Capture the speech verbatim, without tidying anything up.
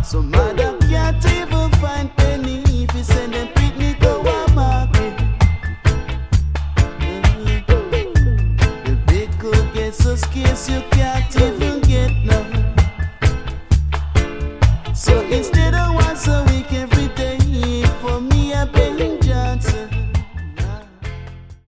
So mother can't even find penny if you send them picnic go a market. Mm-hmm. The big cook gets so scarce you can't even